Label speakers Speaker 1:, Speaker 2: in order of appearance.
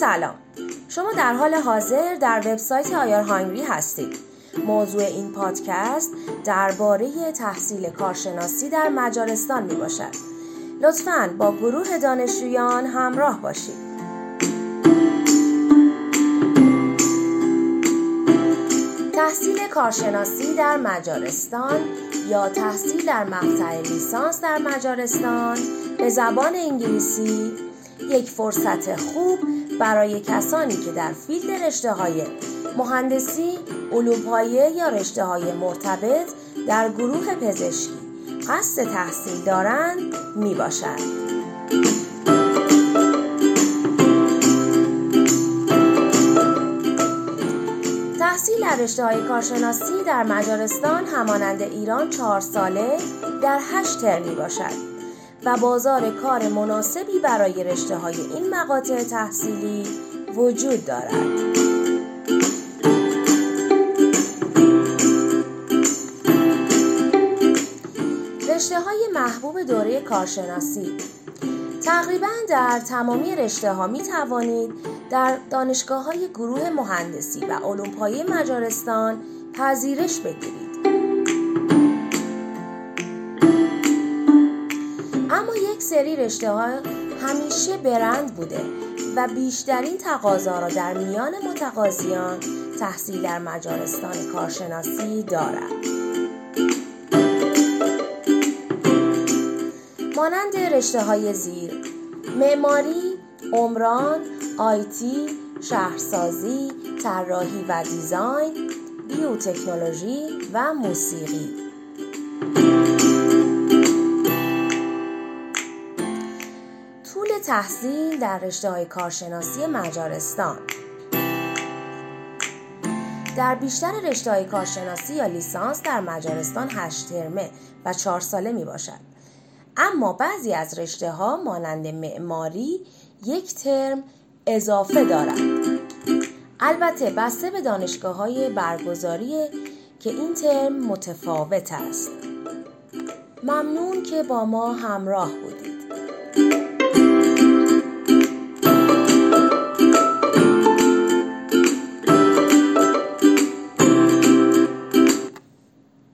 Speaker 1: سلام. شما در حال حاضر در وبسایت آیار هانگری هستید. موضوع این پادکست درباره تحصیل کارشناسی در مجارستان می باشد. لطفاً با گروه دانشجویان همراه باشید. تحصیل کارشناسی در مجارستان یا تحصیل در مقطع لیسانس در مجارستان به زبان انگلیسی یک فرصت خوب برای کسانی که در فیلد رشته‌های مهندسی، علوم پایه یا رشته‌های مرتبط در گروه پزشکی قصد تحصیل دارند می باشد. تحصیل در رشته‌های کارشناسی در مجارستان همانند ایران 4 ساله در 8 ترم می باشد و بازار کار مناسبی برای رشته‌های این مقاطع تحصیلی وجود دارد. رشته‌های محبوب دوره کارشناسی. تقریباً در تمامی رشته‌ها می توانید در دانشگاه‌های گروه مهندسی و علوم پایه مجارستان پذیرش بگیرید. اما یک سری رشته‌ها همیشه برند بوده و بیشترین تقاضا را در میان متقاضیان تحصیل در مجارستان کارشناسی دارد. مانند رشته‌های زیر: معماری، عمران، آیتی، شهرسازی، طراحی و دیزاین، بیوتکنولوژی و موسیقی. طول تحصیل در رشته‌های کارشناسی مجارستان. در بیشتر رشته‌های کارشناسی یا لیسانس در مجارستان 8 ترمه و 4 ساله می باشد. اما بعضی از رشته‌ها مانند معماری 1 ترم اضافه دارند. البته بسته به دانشگاه‌های برگزاری که این ترم متفاوت است. ممنون که با ما همراه بودید.